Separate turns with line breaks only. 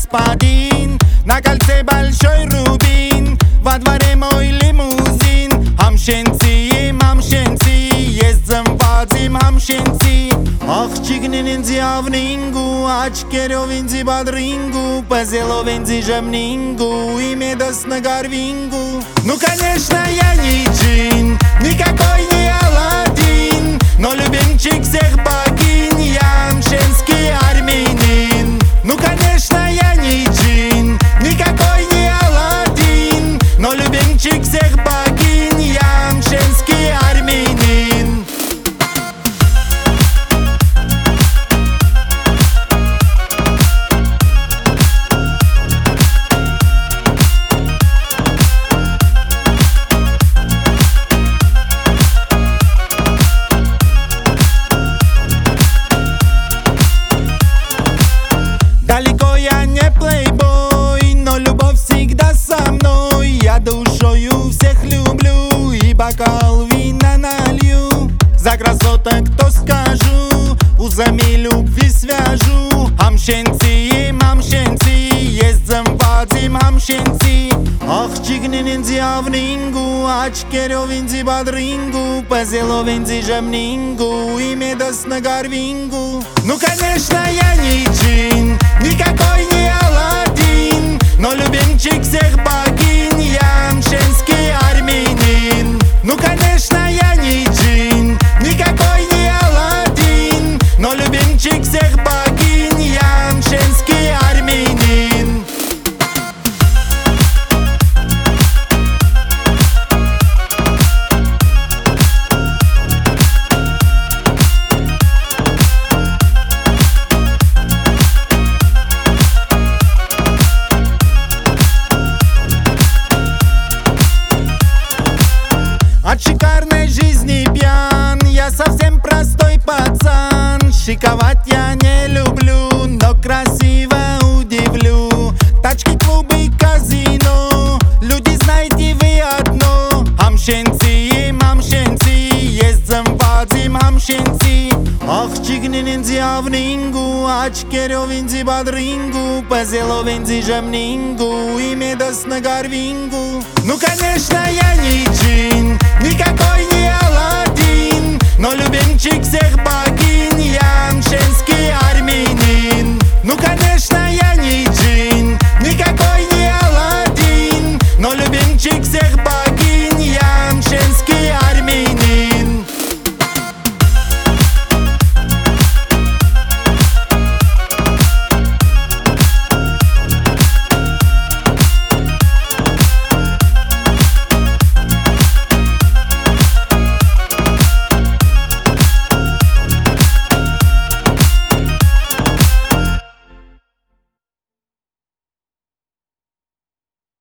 господин. На кольце большой рубин, во дворе мой лимузин. Hamşensi, hamşensi, jezdem vazim hamşensi. Ach, чигнен зявнингу, ачкеро винзи бадрингу, позело винзи жемнингу, и медос на гарвингу. Ну, конечно, я не джин, никакой не Аладдин, но любимчик всех богинь, я мшенский армянин. Ну, конечно, я не джин, никакой не Аладдин, но любимчик всех богинь, я мшенский армянин. Далеко я не плейбой, но любовь всегда со мной. Я душою всех люблю и бокал вина налью. За красоток то скажу, узами любви свяжу. Hamşensi, hamşensi, jezdem vazim hamşensi. Ах, чигнен зявнингу, ачкеро винзи бадрингу, позело винзи жемнингу, и медос на гарвингу. Ну, конечно, я не джин, никакой не Аладдин, но любимчик всех богинь, я мшенский армянин. Ну, конечно, я не джин, никакой не Аладдин, но любимчик всех богинь, я мшенский армянин. От шикарной жизни пьян, я совсем простой пацан. Шиковать я не люблю, но красиво удивлю. Тачки, клубы, казино, люди, знаете вы одно. Hamşensi, hamşensi, jezdem vazim hamşensi. Ах, чигнен зявнингу, ачкеро винзи бадрингу, позело винзи жемнингу, и медос на гарвингу. Ну, конечно, я не джин, никакой не Аладдин, но любимчик всех богинь, я мшенский